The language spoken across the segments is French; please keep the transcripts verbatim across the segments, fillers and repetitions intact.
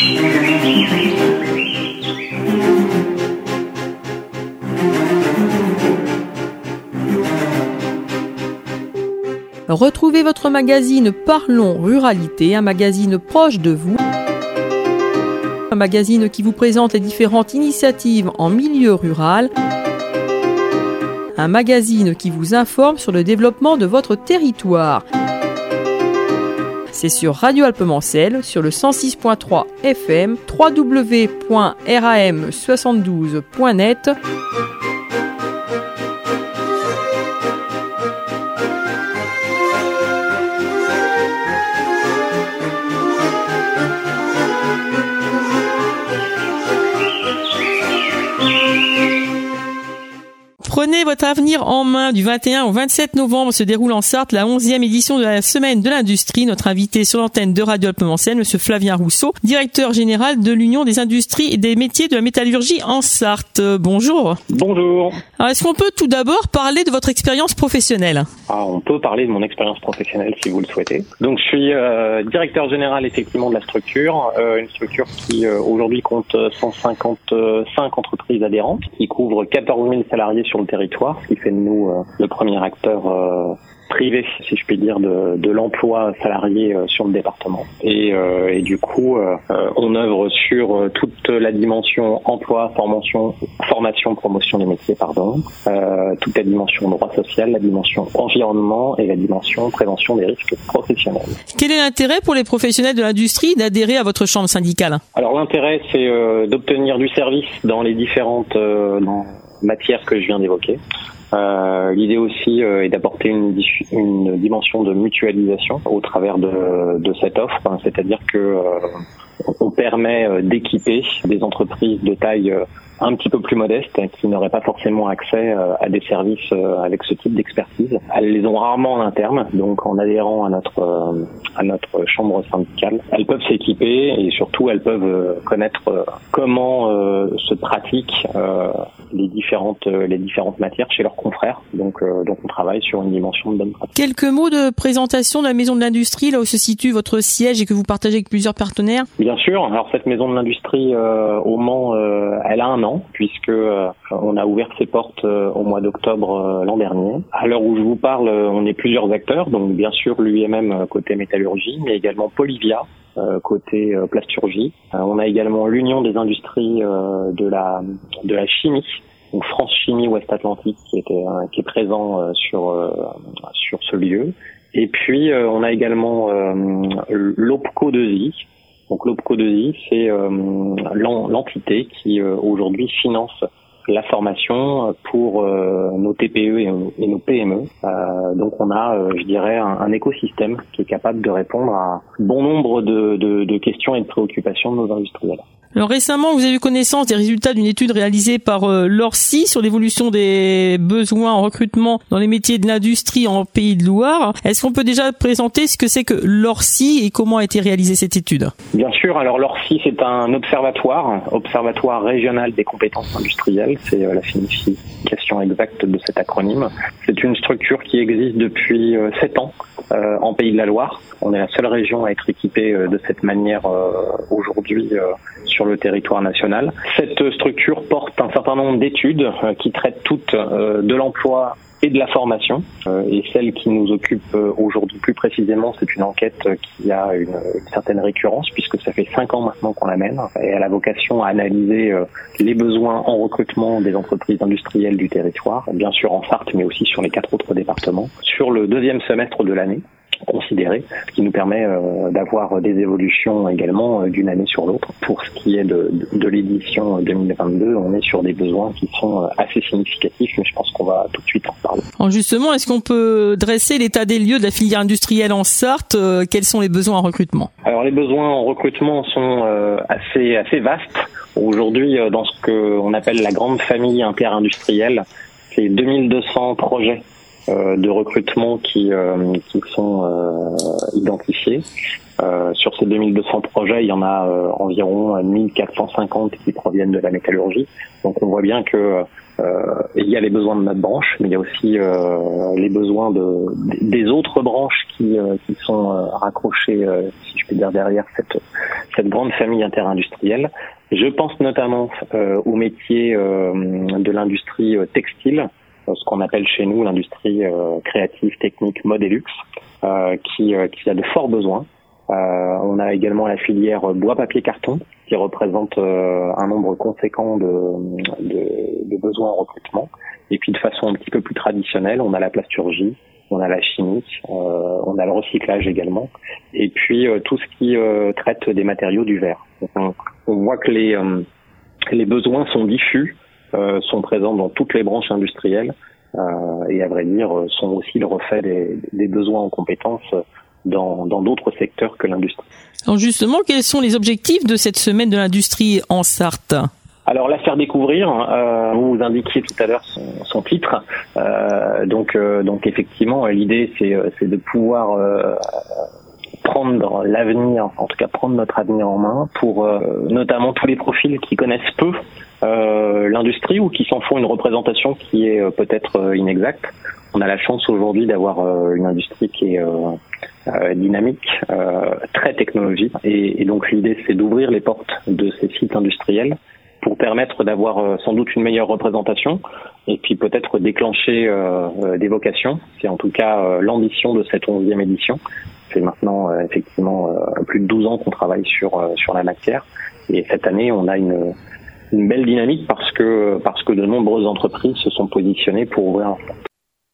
Retrouvez votre magazine Parlons Ruralité, un magazine proche de vous. Un magazine qui vous présente les différentes initiatives en milieu rural. Un magazine qui vous informe sur le développement de votre territoire. C'est sur Radio Alpemancel, sur le cent six point trois F M, w w w point ram soixante-douze point net. Prenez votre avenir en main. Du vingt et un au vingt-sept novembre se déroule en Sarthe la onzième édition de la Semaine de l'Industrie. Notre invité sur l'antenne de Radio Alpemancel, Monsieur Flavien Rousseau, directeur général de l'Union des industries et des métiers de la métallurgie en Sarthe. Bonjour. Bonjour. Alors, est-ce qu'on peut tout d'abord parler de votre expérience professionnelle ? Ah, on peut parler de mon expérience professionnelle si vous le souhaitez. Donc je suis euh, directeur général effectivement de la structure, euh, une structure qui euh, aujourd'hui compte cent cinquante-cinq entreprises adhérentes, qui couvre quatorze mille salariés sur le territoire, ce qui fait de nous euh, le premier acteur euh, privé, si je puis dire, de, de l'emploi salarié euh, sur le département. Et, euh, et du coup, euh, on œuvre sur euh, toute la dimension emploi, formation, formation, promotion des métiers, pardon, euh, toute la dimension droit social, la dimension environnement et la dimension prévention des risques professionnels. Quel est l'intérêt pour les professionnels de l'industrie d'adhérer à votre chambre syndicale ? Alors l'intérêt, c'est euh, d'obtenir du service dans les différentes euh, dans matières que je viens d'évoquer. Euh, l'idée aussi euh, est d'apporter une, une dimension de mutualisation au travers de, de cette offre, hein, c'est-à-dire que euh, on permet euh, d'équiper des entreprises de taille euh, un petit peu plus modestes qui n'auraient pas forcément accès euh, à des services euh, avec ce type d'expertise. Elles les ont rarement en interne, donc en adhérant à notre euh, à notre chambre syndicale, elles peuvent s'équiper et surtout elles peuvent euh, connaître euh, comment euh, se pratiquent euh, les différentes euh, les différentes matières chez leurs confrères. Donc euh, donc on travaille sur une dimension de bonne pratique. Quelques mots de présentation de la Maison de l'Industrie, là où se situe votre siège et que vous partagez avec plusieurs partenaires. Bien sûr. Alors cette Maison de l'Industrie euh, au Mans, euh, elle a un an puisque euh, on a ouvert ses portes euh, au mois d'octobre euh, l'an dernier. À l'heure où je vous parle, euh, on est plusieurs acteurs, donc bien sûr l'U M M côté métallurgie, mais également Polivia euh, côté euh, plasturgie. Euh, on a également l'Union des industries euh, de la de la chimie. Donc France Chimie Ouest Atlantique qui était euh, qui est présent euh, sur euh, sur ce lieu. Et puis euh, on a également euh, l'OPCO deux I. Donc l'OPCO deux I, c'est euh, l'entité qui euh, aujourd'hui finance la formation pour euh, nos T P E et, et nos P M E. Euh, donc on a, euh, je dirais, un, un écosystème qui est capable de répondre à bon nombre de, de, de questions et de préoccupations de nos industriels. Alors récemment, vous avez eu connaissance des résultats d'une étude réalisée par euh, l'Orsi sur l'évolution des besoins en recrutement dans les métiers de l'industrie en Pays de Loire. Est-ce qu'on peut déjà présenter ce que c'est que l'Orsi et comment a été réalisée cette étude ? Bien sûr. Alors l'Orsi, c'est un observatoire, observatoire régional des compétences industrielles. C'est euh, la signification exacte de cet acronyme. C'est une structure qui existe depuis euh, sept ans euh, en Pays de la Loire. On est la seule région à être équipée euh, de cette manière euh, aujourd'hui euh, sur le territoire national. Cette structure porte un certain nombre d'études euh, qui traitent toutes euh, de l'emploi et de la formation. Euh, et celle qui nous occupe euh, aujourd'hui plus précisément, c'est une enquête euh, qui a une, une certaine récurrence puisque ça fait cinq ans maintenant qu'on la mène et elle a vocation à analyser euh, les besoins en recrutement des entreprises industrielles du territoire, bien sûr en Sarthe mais aussi sur les quatre autres départements, sur le deuxième semestre de l'année considéré, ce qui nous permet euh, d'avoir des évolutions également euh, d'une année sur l'autre. Pour ce qui est de, de, de l'édition deux mille vingt-deux, on est sur des besoins qui sont euh, assez significatifs, mais je pense qu'on va tout de suite en parler. Alors justement, est-ce qu'on peut dresser l'état des lieux de la filière industrielle en Sarthe ? euh, Quels sont les besoins en recrutement ? Alors les besoins en recrutement sont euh, assez assez vastes. Aujourd'hui, euh, dans ce qu'on appelle la grande famille interindustrielle, c'est deux mille deux cents projets Euh, de recrutement qui euh, qui sont euh, identifiés. Euh, sur ces deux mille deux cents projets, il y en a euh, environ mille quatre cent cinquante qui proviennent de la métallurgie. Donc on voit bien que Euh, il y a les besoins de notre branche, mais il y a aussi euh, les besoins de, des autres branches qui, euh, qui sont euh, raccrochées, euh, si je peux dire, derrière cette, cette grande famille interindustrielle. Je pense notamment euh, aux métiers euh, de l'industrie euh, textile, euh, ce qu'on appelle chez nous l'industrie euh, créative, technique, mode et luxe, euh, qui, euh, qui a de forts besoins. Euh, on a également la filière bois, papier, carton, qui représente euh, un nombre conséquent de, de, de besoins en recrutement. Et puis de façon un petit peu plus traditionnelle, on a la plasturgie, on a la chimie, euh, on a le recyclage également, et puis euh, tout ce qui euh, traite des matériaux du verre. Donc, on, on voit que les, euh, les besoins sont diffus, euh, sont présents dans toutes les branches industrielles, euh, et à vrai dire sont aussi le reflet des, des besoins en compétences dans, dans d'autres secteurs que l'industrie. Alors justement, quels sont les objectifs de cette semaine de l'industrie en Sarthe ? Alors la faire découvrir, euh, vous indiquiez tout à l'heure son, son titre, euh, donc euh, donc effectivement l'idée c'est c'est de pouvoir euh, prendre l'avenir, en tout cas prendre notre avenir en main pour euh, notamment tous les profils qui connaissent peu euh, l'industrie ou qui s'en font une représentation qui est euh, peut-être euh, inexacte. On a la chance aujourd'hui d'avoir euh, une industrie qui est euh, euh, dynamique, euh, très technologique, et, et donc l'idée c'est d'ouvrir les portes de ces sites industriels pour permettre d'avoir euh, sans doute une meilleure représentation et puis peut-être déclencher euh, euh, des vocations. C'est en tout cas euh, l'ambition de cette onzième édition. C'est maintenant euh, effectivement euh, plus de douze ans qu'on travaille sur euh, sur la matière, et cette année on a une une belle dynamique parce que parce que de nombreuses entreprises se sont positionnées pour ouvrir un stand.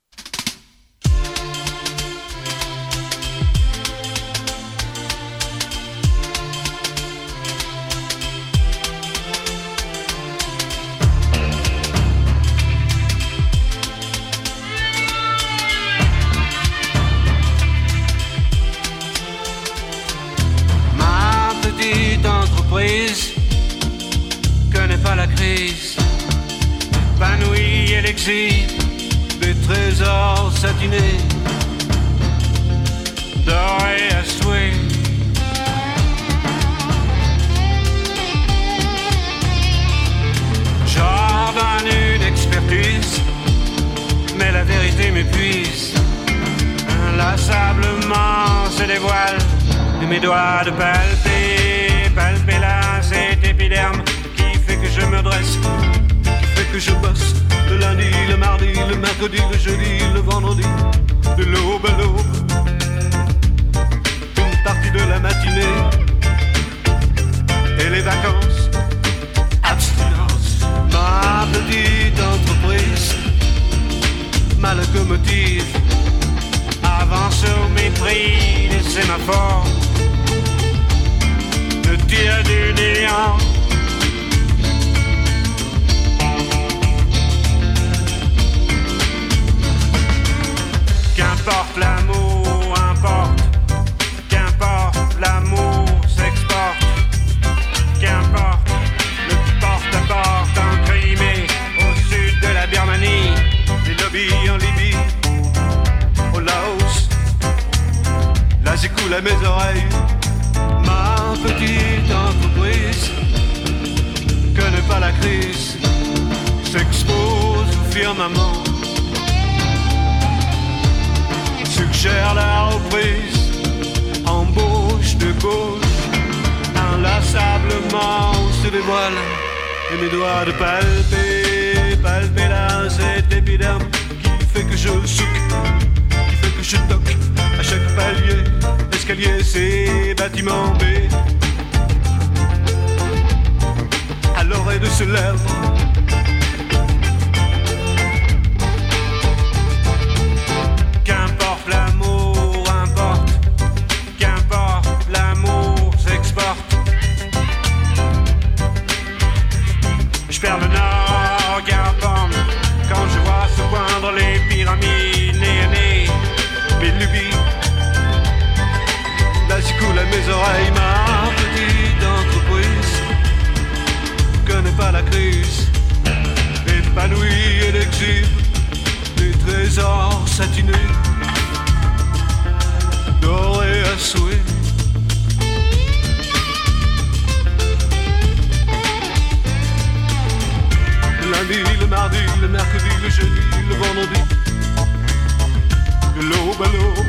Des trésors satinés, dorés à souhait. J'ordonne une expertise, mais la vérité m'épuise. Inlassablement se dévoile de mes doigts de palper, palper là cet épiderme qui fait que je me dresse, qui fait que je bosse. Le lundi, le mardi, le mercredi, le jeudi, le vendredi, de l'aube à l'aube, une partie de la matinée, et les vacances, abstinence. Ma petite entreprise, ma locomotive, avance au mépris des sémaphores, ne tire du néant. Qu'importe l'amour, importe. Qu'importe l'amour s'exporte. Qu'importe le porte-à-porte en Crimée, au sud de la Birmanie, les lobbies en Libye, au Laos. Là j'écoule à mes oreilles ma petite entreprise. Connaît pas la crise, s'expose au firmament. Suggère la reprise, embauche de gauche, inlassablement se dévoile, et mes doigts de palper, palper là cet épiderme qui fait que je souque, qui fait que je toque à chaque palier, escalier, c'est bâtiment B. À l'oreille de ce lèvre, l'amour importe, qu'importe l'amour s'exporte. Je perds le nord, qu'importe, quand je vois se poindre les pyramides, nez à nez, mes lubies. Là j'y coule à mes oreilles ma petite entreprise. Connais pas la crise, épanouie et exhibe des trésors satinés, doré à souhait. Le lundi, le mardi, le mercredi, le jeudi, le vendredi, de l'aube à l'aube.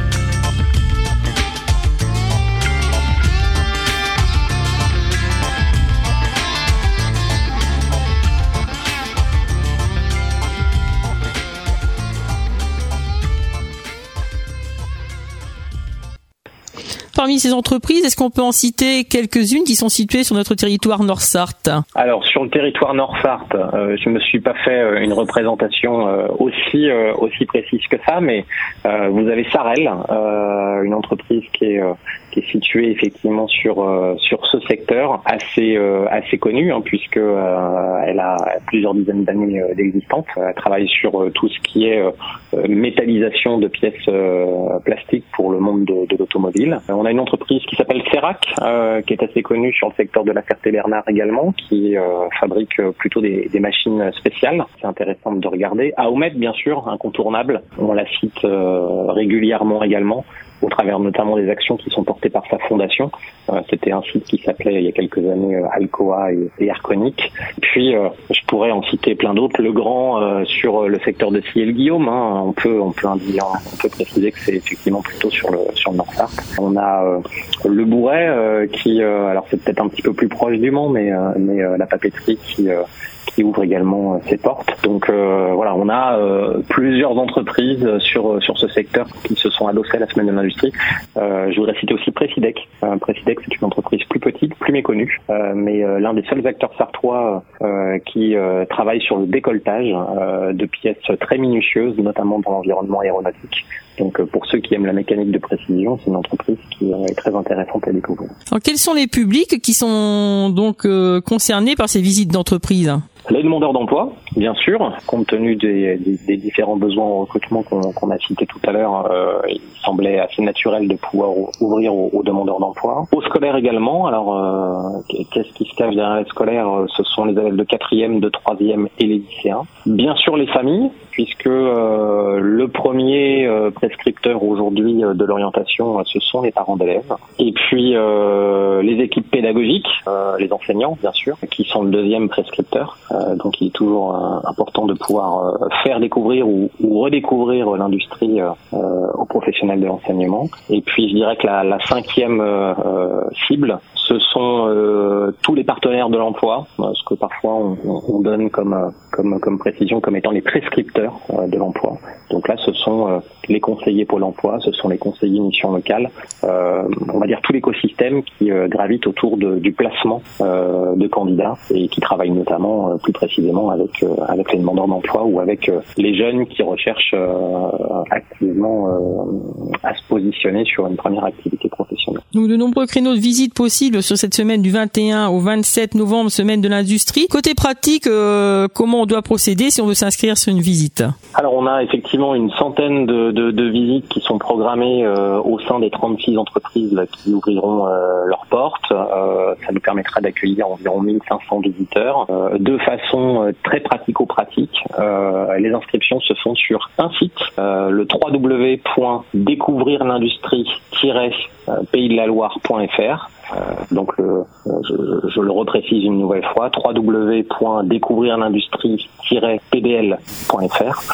Parmi ces entreprises, est-ce qu'on peut en citer quelques-unes qui sont situées sur notre territoire Nord-Sarthe ? Alors, sur le territoire Nord-Sarthe, euh, je me suis pas fait une représentation euh, aussi euh, aussi précise que ça, mais euh, vous avez Sarel, euh, une entreprise qui est euh, qui est située effectivement sur euh, sur ce secteur assez euh, assez connu, hein, puisque euh, elle a plusieurs dizaines d'années euh, d'existence. Elle travaille sur euh, tout ce qui est euh, métallisation de pièces euh, plastiques pour le monde de, de l'automobile. On a une entreprise qui s'appelle Cerac, euh, qui est assez connue sur le secteur de la Ferté-Bernard également, qui euh, fabrique plutôt des, des machines spéciales. C'est intéressant de regarder. Aomet, bien sûr, incontournable. On la cite euh, régulièrement également, au travers notamment des actions qui sont portées par sa fondation. Euh, c'était un site qui s'appelait il y a quelques années euh, Alcoa et, et Arconic. Puis euh, je pourrais en citer plein d'autres. Le grand euh, sur le secteur de Ciel-Guillaume, hein, on peut on peut indiquer, on peut préciser que c'est effectivement plutôt sur le sur le Nord-Sarthe. On a euh, le Bourret euh, qui euh, alors c'est peut-être un petit peu plus proche du Mans, mais euh, mais euh, la papeterie qui euh, qui ouvre également euh, ses portes. Donc euh, voilà, on a euh, plusieurs entreprises sur sur ce secteur qui se sont adossées à la semaine de l'industrie. Euh, je voudrais citer aussi Précidec. Euh, Précidec, c'est une entreprise plus petite, plus méconnue, euh, mais euh, l'un des seuls acteurs sartois euh, qui euh, travaille sur le décolletage euh, de pièces très minutieuses, notamment dans l'environnement aéronautique. Donc euh, pour ceux qui aiment la mécanique de précision, c'est une entreprise qui euh, est très intéressante à découvrir. Alors, quels sont les publics qui sont donc euh, concernés par ces visites d'entreprise ? Les demandeurs d'emploi, bien sûr, compte tenu des, des, des différents besoins en recrutement qu'on, qu'on a cités tout à l'heure, euh, il semblait assez naturel de pouvoir ouvrir aux, aux demandeurs d'emploi. Aux scolaires également, alors euh, qu'est-ce qui se cache derrière les scolaires ? Ce sont les élèves de quatrième, de troisième et les lycéens. Bien sûr les familles, puisque euh, le premier euh, prescripteur aujourd'hui euh, de l'orientation, euh, ce sont les parents d'élèves. Et puis euh, les équipes pédagogiques, euh, les enseignants bien sûr, qui sont le deuxième prescripteur. Euh, donc il est toujours euh, important de pouvoir euh, faire découvrir ou, ou redécouvrir l'industrie euh, aux professionnels de l'enseignement. Et puis je dirais que la, la cinquième euh, euh, cible, ce sont euh, tous les partenaires de l'emploi, euh, ce que parfois on, on donne comme, euh, comme, comme précision comme étant les prescripteurs euh, de l'emploi. Donc là, ce sont euh, les conseillers Pôle emploi, ce sont les conseillers mission locale, euh, on va dire tout l'écosystème qui euh, gravite autour de, du placement euh, de candidats et qui travaille notamment euh, plus précisément avec, euh, avec les demandeurs d'emploi ou avec euh, les jeunes qui recherchent euh, activement euh, à se positionner sur une première activité professionnelle. Donc de nombreux créneaux de visite possibles sur cette semaine du vingt et un au vingt-sept novembre, semaine de l'industrie. Côté pratique, euh, comment on doit procéder si on veut s'inscrire sur une visite ? Alors on a effectivement une centaine de, de, de visites qui sont programmées euh, au sein des trente-six entreprises là, qui ouvriront euh, leurs portes. Euh, ça nous permettra d'accueillir environ mille cinq cents visiteurs euh, de façon euh, très pratico-pratique. Euh, les inscriptions se font sur un site, euh, le w w w point découvrir l'industrie tiret pays de la loire point f r. Euh, donc le, je, je le reprécise une nouvelle fois, w w w point découvrir l'industrie tiret p d l point f r.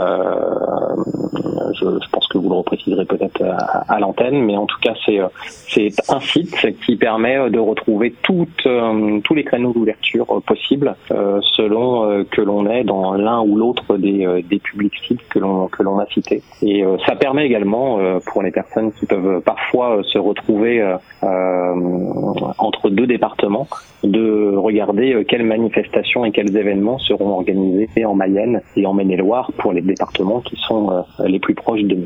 Euh, je, je pense que vous le repréciserez peut-être à, à l'antenne, mais en tout cas c'est c'est un site qui permet de retrouver toutes, euh, tous les créneaux d'ouverture possibles euh, selon euh, que l'on est dans l'un ou l'autre des, euh, des publics sites que l'on que l'on a cités. Et euh, ça permet également euh, pour les personnes qui peuvent parfois euh, se retrouver euh, euh, entre deux départements, de regarder quelles manifestations et quels événements seront organisés en Mayenne et en Maine-et-Loire pour les départements qui sont les plus proches de nous.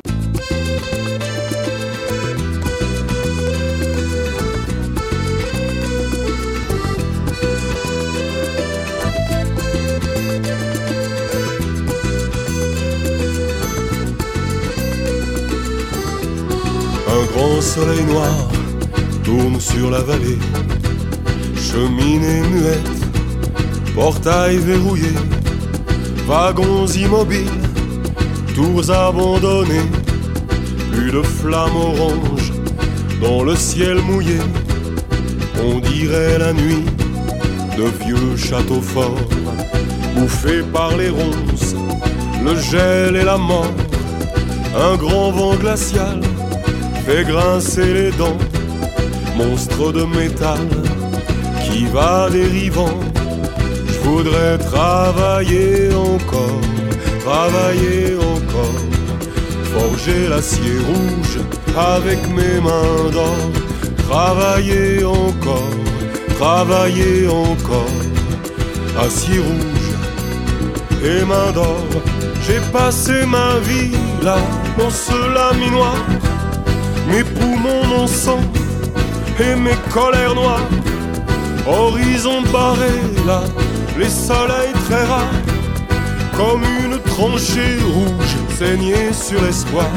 Un grand soleil noir tourne sur la vallée, cheminée muette, portail verrouillé, wagons immobiles, tours abandonnées, plus de flammes oranges dans le ciel mouillé. On dirait la nuit de vieux châteaux forts bouffé par les ronces, le gel et la mort. Un grand vent glacial fait grincer les dents, monstre de métal qui va dérivant. Je voudrais travailler encore, travailler encore, forger l'acier rouge avec mes mains d'or. Travailler encore, travailler encore, acier rouge et mains d'or. J'ai passé ma vie là, dans ce laminoir, mes poumons, mon sang et mes colères noires. Horizon barré là, les soleils très rares, comme une tranchée rouge saignée sur l'espoir.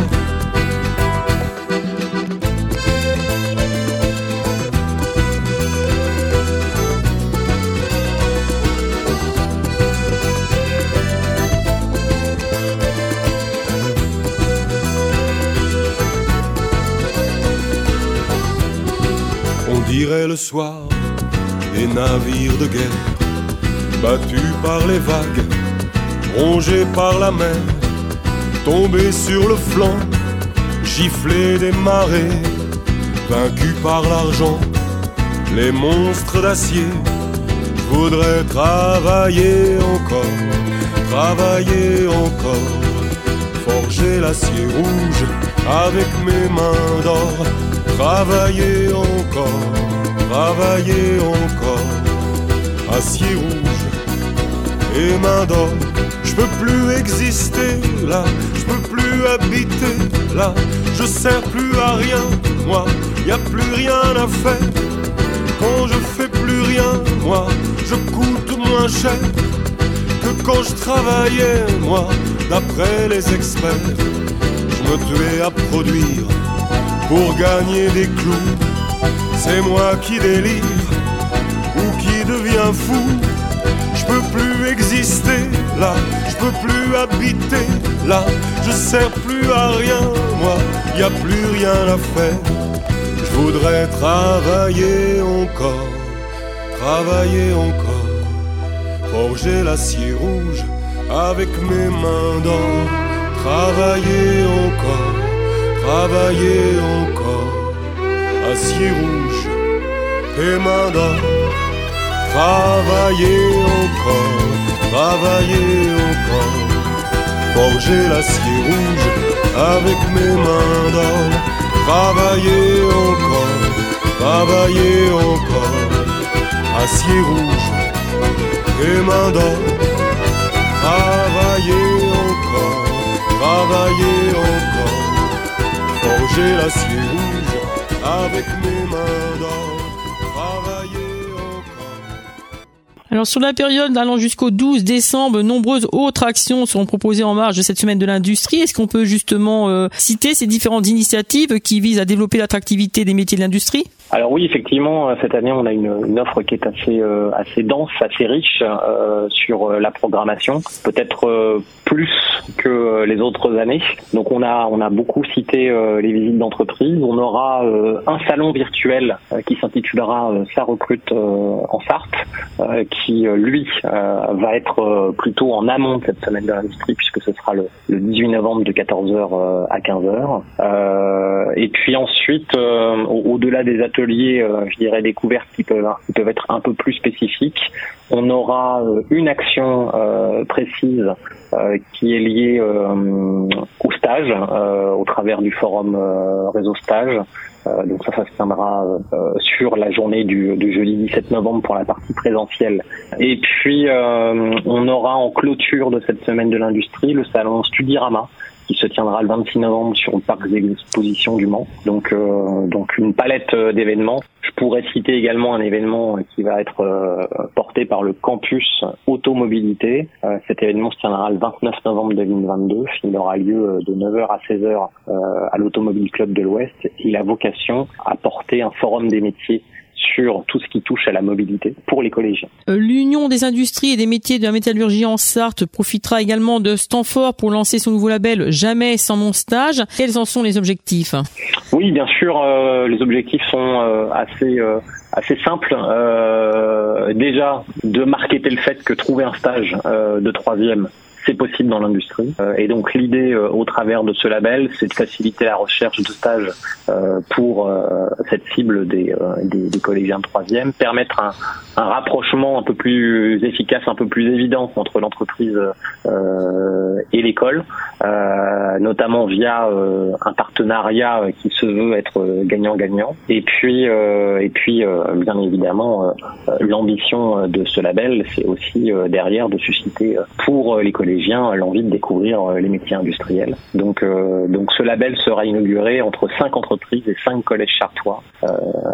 On dirait le soir des navires de guerre, battus par les vagues, rongés par la mer, tombés sur le flanc, giflés des marées, vaincus par l'argent, les monstres d'acier. Je voudrais travailler encore, travailler encore, forger l'acier rouge avec mes mains d'or. Travailler encore, travailler encore, acier rouge et main d'or. Je peux plus exister là, je peux plus habiter là, je sers plus à rien, moi, y a plus rien à faire. Quand je fais plus rien, moi, je coûte moins cher que quand je travaillais, moi, d'après les experts. Je me tuais à produire pour gagner des clous. C'est moi qui délire ou qui devient fou. Je peux plus exister là, je peux plus habiter là, je sers plus à rien, moi, y a plus rien à faire. Je voudrais travailler encore, travailler encore, forger l'acier rouge avec mes mains d'or. Travailler encore, travailler encore, acier rouge et mains d'or. Travailler encore, travailler encore, forger l'acier rouge avec mes mains d'or. Travailler encore, travailler encore, acier rouge et mains d'or. Travailler encore, travailler encore, forger l'acier rouge avec mes mains d'or. Travailler encore. Alors sur la période allant jusqu'au douze décembre, nombreuses autres actions seront proposées en marge de cette semaine de l'industrie. Est-ce qu'on peut justement euh, citer ces différentes initiatives qui visent à développer l'attractivité des métiers de l'industrie ? Alors oui, effectivement, cette année, on a une, une offre qui est assez euh, assez dense, assez riche euh, sur la programmation, peut-être euh, plus que les autres années. Donc on a on a beaucoup cité euh, les visites d'entreprise. On aura euh, un salon virtuel euh, qui s'intitulera euh, Ça recrute euh, en Sarthe, euh, qui euh, lui euh, va être euh, plutôt en amont de cette semaine de l'industrie, puisque ce sera le, le dix-huit novembre de quatorze heures euh, à quinze heures. Euh, et puis ensuite, euh, au- au-delà des ateliers Ateliers, euh, je dirais, découvertes qui peuvent, qui peuvent être un peu plus spécifiques. On aura euh, une action euh, précise euh, qui est liée euh, au stage, euh, au travers du forum euh, Réseau Stage. Euh, donc ça, ça se tiendra euh, sur la journée du, du jeudi dix-sept novembre pour la partie présentielle. Et puis, euh, on aura en clôture de cette semaine de l'industrie le salon Studirama, qui se tiendra le vingt-six novembre sur le parc d'exposition du Mans. Donc, euh, donc une palette euh, d'événements. Je pourrais citer également un événement euh, qui va être euh, porté par le campus automobilité. Euh, cet événement se tiendra le vingt-neuf novembre deux mille vingt-deux. Il aura lieu euh, de neuf heures à seize heures euh, à l'Automobile Club de l'Ouest. Il a vocation à porter un forum des métiers sur tout ce qui touche à la mobilité pour les collégiens. Euh, L'Union des industries et des métiers de la métallurgie en Sarthe profitera également de ce temps fort pour lancer son nouveau label Jamais sans mon stage. Quels en sont les objectifs ? Oui, bien sûr, euh, les objectifs sont euh, assez euh, assez simple. Euh, déjà, de marketer le fait que trouver un stage euh, de troisième, c'est possible dans l'industrie. Euh, et donc l'idée euh, au travers de ce label, c'est de faciliter la recherche de stages euh, pour euh, cette cible des, euh, des, des collégiens de troisième, permettre un, un rapprochement un peu plus efficace, un peu plus évident entre l'entreprise euh, et l'école, euh, notamment via euh, un partenariat qui se veut être gagnant-gagnant. Et puis, euh, et puis euh, bien évidemment, euh, l'ambition de ce label, c'est aussi euh, derrière de susciter pour les collégiens l'envie de découvrir les métiers industriels. Donc, euh, donc ce label sera inauguré entre cinq entreprises et cinq collèges chartois euh,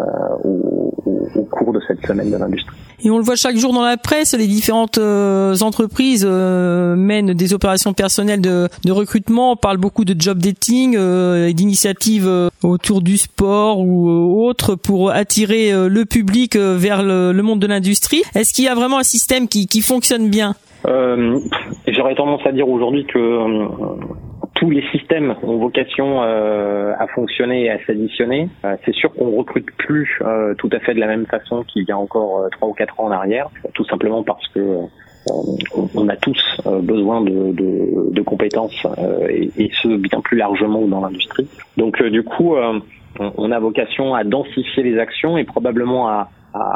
au, au, au cours de cette semaine de l'industrie. Et on le voit chaque jour dans la presse, les différentes euh, entreprises euh, mènent des opérations personnelles de, de recrutement. On parle beaucoup de job dating euh, et d'initiatives euh, autour du sport ou euh, autres pour attirer euh, le public euh, vers le, le monde de l'industrie. Est-ce qu'il y a vraiment un système qui, qui fonctionne bien ? Euh, j'aurais tendance à dire aujourd'hui que euh, tous les systèmes ont vocation euh, à fonctionner et à s'additionner. Euh, c'est sûr qu'on recrute plus euh, tout à fait de la même façon qu'il y a encore euh, trois ou quatre ans en arrière, tout simplement parce que euh, on a tous euh, besoin de, de, de compétences euh, et, et ce bien plus largement dans l'industrie. Donc euh, du coup, euh, on a vocation à densifier les actions et probablement à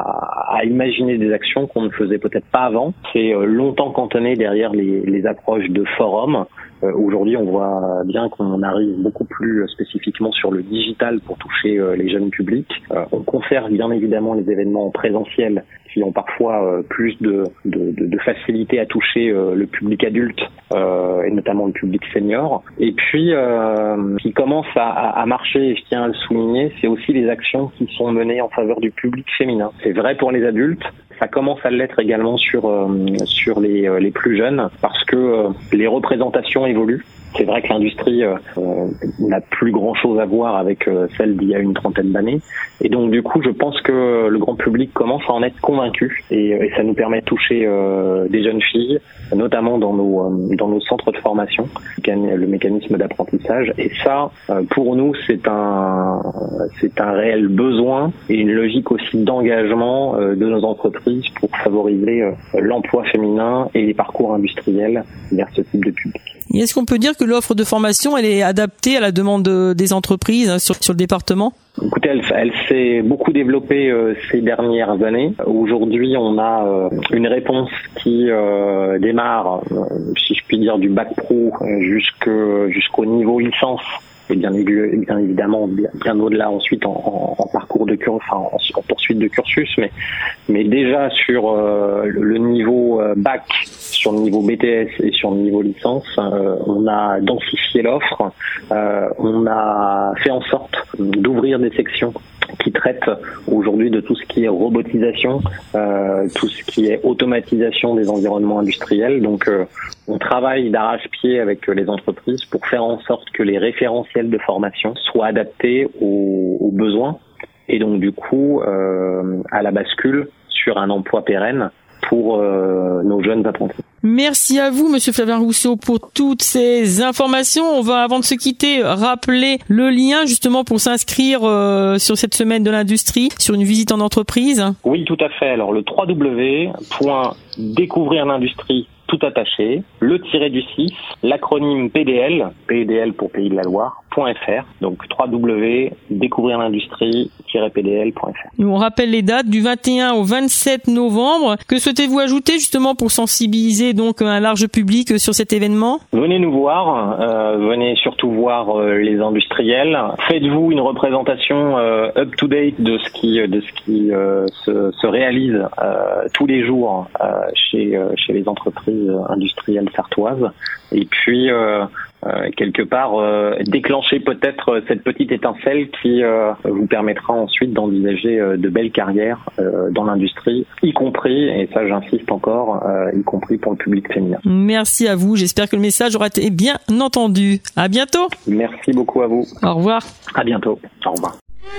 À, à imaginer des actions qu'on ne faisait peut-être pas avant. C'est euh, longtemps cantonné derrière les, les approches de forums. Euh, aujourd'hui, on voit bien qu'on arrive beaucoup plus spécifiquement sur le digital pour toucher euh, les jeunes publics. Euh, on conserve bien évidemment les événements présentiels qui ont parfois euh, plus de, de, de, de facilité à toucher euh, le public adulte euh, et notamment le public senior. Et puis, euh, ce qui commence à, à marcher, et je tiens à le souligner, c'est aussi les actions qui sont menées en faveur du public féminin. C'est vrai pour les adultes, ça commence à l'être également sur euh, sur les euh, les plus jeunes parce que euh, les représentations évoluent. C'est vrai que l'industrie euh, n'a plus grand-chose à voir avec euh, celle d'il y a une trentaine d'années. Et donc, du coup, je pense que le grand public commence à en être convaincu. Et, et ça nous permet de toucher euh, des jeunes filles, notamment dans nos euh, dans nos centres de formation, le mécanisme d'apprentissage. Et ça, euh, pour nous, c'est un c'est un réel besoin et une logique aussi d'engagement euh, de nos entreprises pour favoriser euh, l'emploi féminin et les parcours industriels vers ce type de public. Et est-ce qu'on peut dire que l'offre de formation, elle est adaptée à la demande des entreprises hein, sur, sur le département ? Écoutez, elle, elle s'est beaucoup développée euh, ces dernières années. Aujourd'hui, on a euh, une réponse qui euh, démarre, euh, si je puis dire, du bac pro jusque, jusqu'au niveau licence. Et bien, bien évidemment, bien, bien au-delà ensuite en, en, en parcours de cursus, enfin en, en poursuite de cursus, mais mais déjà sur euh, le niveau euh, bac, sur le niveau B T S et sur le niveau licence, euh, on a densifié l'offre, euh, on a fait en sorte d'ouvrir des sections qui traitent aujourd'hui de tout ce qui est robotisation, euh, tout ce qui est automatisation des environnements industriels. Donc, euh, on travaille d'arrache-pied avec les entreprises pour faire en sorte que les référentiels de formation soient adaptés aux, aux besoins et donc du coup euh, à la bascule sur un emploi pérenne pour euh, nos jeunes apprentis. Merci à vous, Monsieur Flavien Rousseau, pour toutes ces informations. On va, avant de se quitter, rappeler le lien justement pour s'inscrire euh, sur cette semaine de l'industrie, sur une visite en entreprise. Oui, tout à fait. Alors le w w w point découvrir l'industrie tout attaché, le tiré du six, l'acronyme P D L, P D L pour Pays de la Loire, .fr, donc w w w point découvrir l'industrie tiret p d l point f r. On rappelle les dates du vingt et un au vingt-sept novembre. Que souhaitez-vous ajouter justement pour sensibiliser donc un large public sur cet événement ? Venez nous voir, euh, venez surtout voir euh, les industriels. Faites-vous une représentation euh, up-to-date de ce qui de ce qui euh, se, se réalise euh, tous les jours euh, chez euh, chez les entreprises industrielles sartoises. Et puis euh, Euh, quelque part euh, déclencher peut-être cette petite étincelle qui euh, vous permettra ensuite d'envisager euh, de belles carrières euh, dans l'industrie, y compris, et ça j'insiste encore, euh, y compris pour le public féminin. Merci à vous, j'espère que le message aura été bien entendu. À bientôt. Merci beaucoup à vous. Au revoir. À bientôt. Au revoir.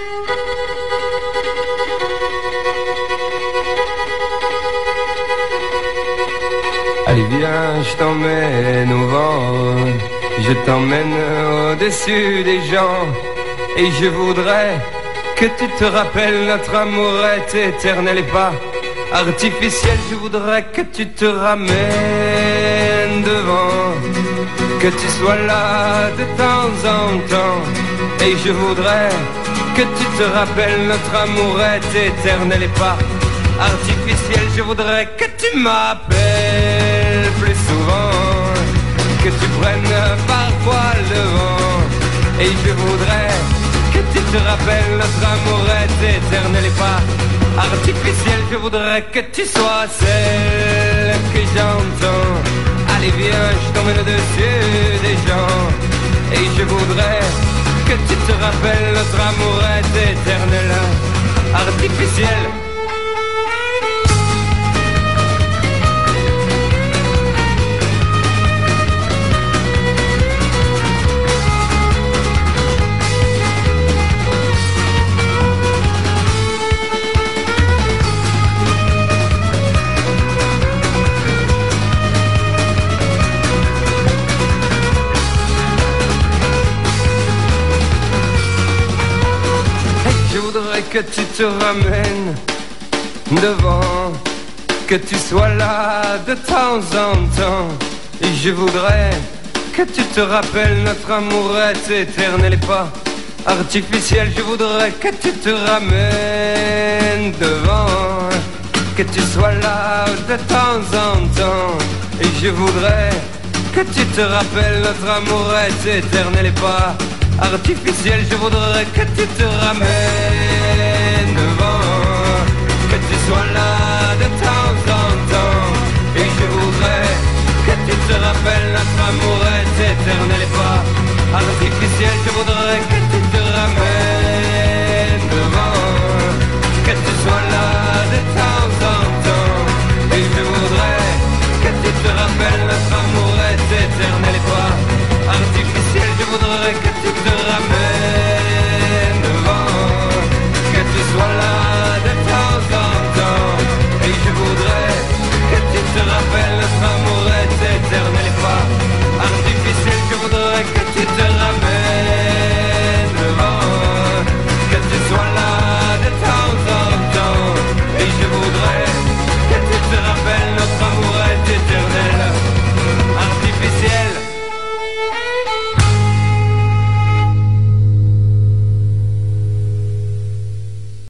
Allez viens, je t'emmène au vent, je t'emmène au-dessus des gens, et je voudrais que tu te rappelles notre amour est éternel et pas artificiel. Je voudrais que tu te ramènes devant, que tu sois là de temps en temps. Et je voudrais que tu te rappelles notre amour est éternel et pas artificiel. Je voudrais que tu m'appelles plus souvent, que tu prennes parfois le vent. Et je voudrais que tu te rappelles notre amour est éternel et pas artificiel. Je voudrais que tu sois celle que j'entends. Allez viens, je t'emmène au-dessus des gens. Et je voudrais que tu te rappelles notre amour est éternel, artificiel. Que tu te ramènes devant, que tu sois là de temps en temps. Et je voudrais que tu te rappelles notre amour est éternel et pas artificiel. Je voudrais que tu te ramènes devant, que tu sois là de temps en temps. Et je voudrais que tu te rappelles notre amour est éternel et pas artificiel. Je voudrais que tu te ramènes devant, que tu sois là de temps en temps. Et je voudrais que tu te rappelles notre amour est éternel et pas artificiel. Je voudrais que tu te ramènes devant, que tu sois là de temps en temps. Et je voudrais que tu te rappelles notre amour est éternel et pas artificiel. Je voudrais que tu te